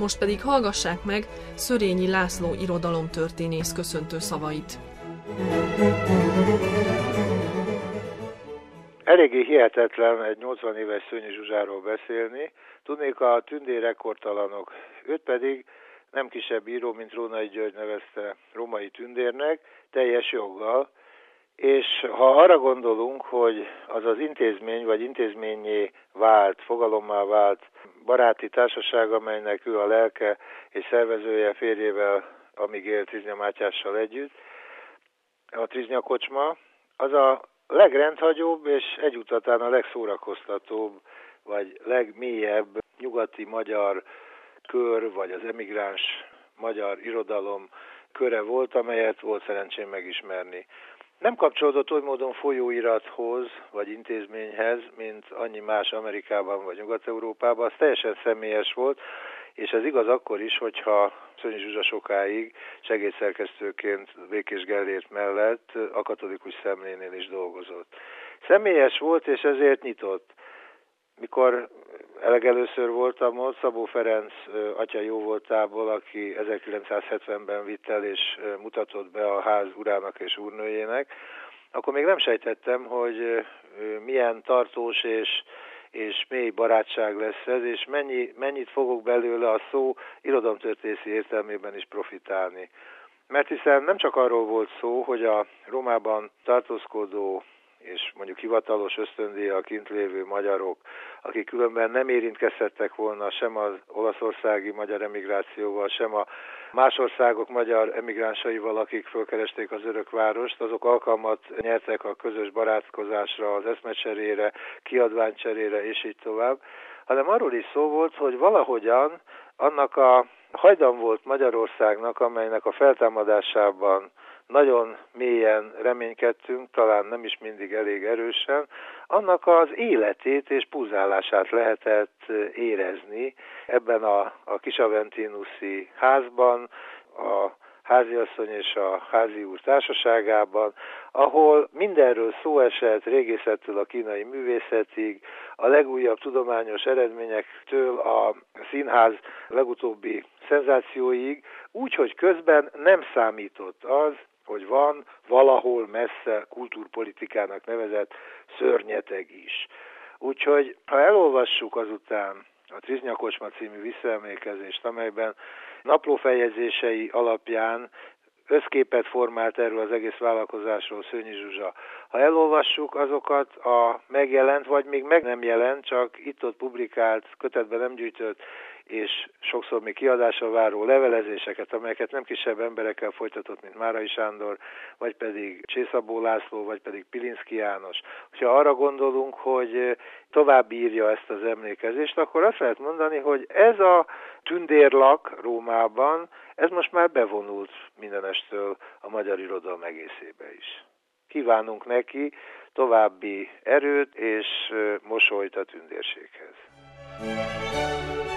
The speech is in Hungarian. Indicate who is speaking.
Speaker 1: most pedig hallgassák meg Szörényi László irodalomtörténész köszöntő szavait.
Speaker 2: Eléggé hihetetlen egy 80 éves Szőnyi Zsuzsáról beszélni. Tudnék, a tündér rekordtalanok. Őt pedig nem kisebb író, mint Rónai György nevezte római tündérnek, teljes joggal. És ha arra gondolunk, hogy az az intézmény vagy intézménnyé vált, fogalommá vált baráti társaság, amelynek ő a lelke és szervezője férjével, amíg élt Triznya Mátyással együtt, a Triznya kocsma, az a legrendhagyóbb és egyúttal a legszórakoztatóbb, vagy legmélyebb nyugati magyar kör, vagy az emigráns magyar irodalom köre volt, amelyet volt szerencsém megismerni. Nem kapcsolódott oly módon folyóirathoz, vagy intézményhez, mint annyi más Amerikában vagy Nyugat-Európában, az teljesen személyes volt, és ez igaz akkor is, hogyha Szőnyi Zsuzsa sokáig segédszerkesztőként Békés Gellért mellett a Katolikus Szemlénél is dolgozott. Személyes volt, és ezért nyitott. Mikor legelőször voltam ott, Szabó Ferenc atya jóvoltából, aki 1970-ben vitt el és mutatott be a ház urának és úrnőjének, akkor még nem sejtettem, hogy milyen tartós és mély barátság lesz ez, és mennyit fogok belőle a szó irodalomtörténészi értelmében is profitálni. Mert hiszen nem csak arról volt szó, hogy a Rómában tartózkodó és mondjuk hivatalos ösztöndíjjal kint lévő magyarok, akik különben nem érintkezhettek volna sem az olaszországi magyar emigrációval, sem a más országok magyar emigránsaival, akik fölkeresték az örökvárost, azok alkalmat nyertek a közös barátkozásra, az eszmecserére, kiadványcserére és így tovább, hanem arról is szó volt, hogy valahogyan annak a hajdan volt Magyarországnak, amelynek a feltámadásában nagyon mélyen reménykedtünk, talán nem is mindig elég erősen, annak az életét és pulzálását lehetett érezni ebben a Kisaventinuszi házban, a háziasszony és a házi úr társaságában, ahol mindenről szó esett, régészettől a kínai művészetig, a legújabb tudományos eredményektől a színház legutóbbi szenzációig, úgyhogy közben nem számított az, hogy van valahol messze kultúrpolitikának nevezett szörnyeteg is. Úgyhogy ha elolvassuk azután a Triznya kocsma című visszaemlékezést, amelyben naplófeljegyzései alapján összképet formált erről az egész vállalkozásról Szőnyi Zsuzsa. Ha elolvassuk azokat a megjelent, vagy még meg nem jelent, csak itt-ott publikált, kötetben nem gyűjtött, és sokszor még kiadásra váró levelezéseket, amelyeket nem kisebb emberekkel folytatott, mint Márai Sándor, vagy pedig Csészabó László, vagy pedig Pilinszky János. Ha arra gondolunk, hogy tovább írja ezt az emlékezést, akkor azt lehet mondani, hogy ez a tündérlak Rómában, ez most már bevonult mindenestől a magyar irodalom egészébe is. Kívánunk neki további erőt és mosolyt a tündérséghez.